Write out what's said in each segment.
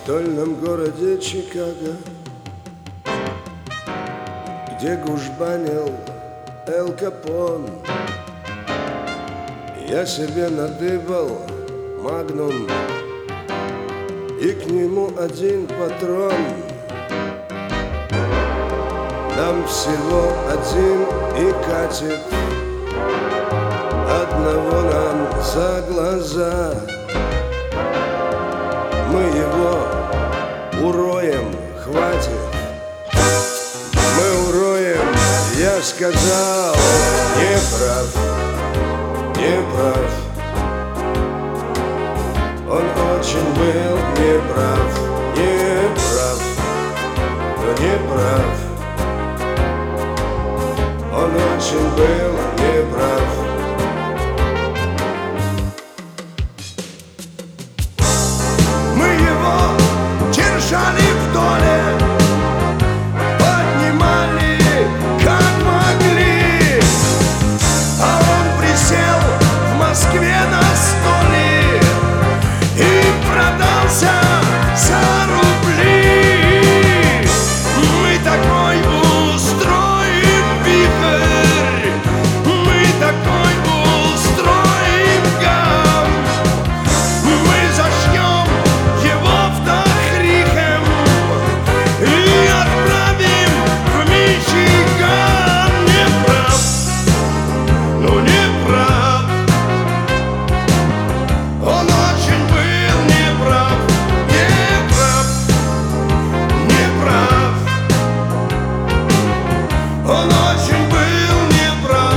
стольном городе Чикаго, где гужбанил Эль Капон, я себе надыбал магнум и к нему один патрон. Нам всего один и катит, одного нам за глаза. Мы его уроем, хватит. Мы уроем, я сказал, не прав, не прав. Он очень был неправ, неправ, но не прав. Он очень был неправ. Мы его держали в доле, поднимали как могли, а он присел в Москве на столе и продался за рубли. Мы такой устроим вихрь, мы такой устроим гам. Мы зашьем его в Дахрихем и отправим в Мичиган. Не прав, ну не прав. Он очень был неправ, неправ, неправ. Он очень был неправ.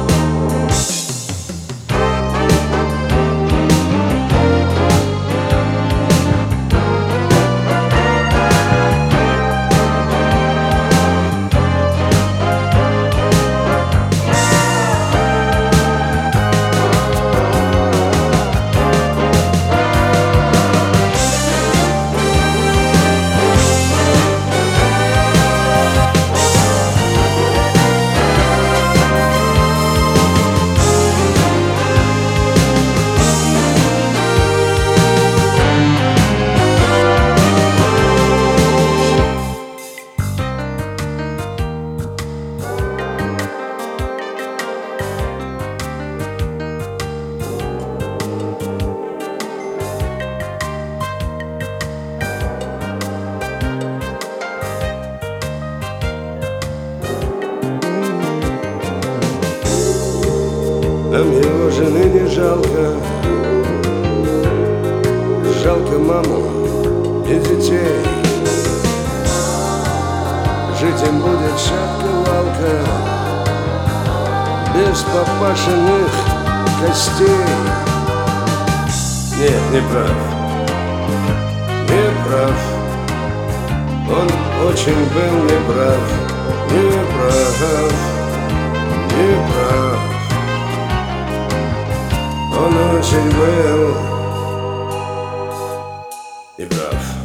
Нам его жены не жалко, жалко маму и детей. Жить им будет шатко-валко, без папашиных костей. Нет, не прав, не прав. Он очень был неправ, неправ, неправ. Он очень был неправ.